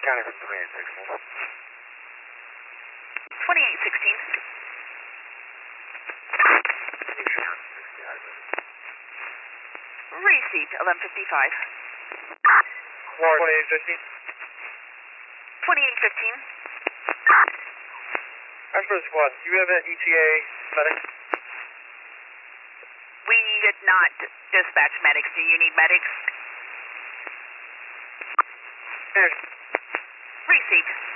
County from 2816. 2816. Receipt 1155. 2815. 2815. As for the squad, do you have an ETA medic? We did not dispatch medics. Do you need medics? Here. Receipt.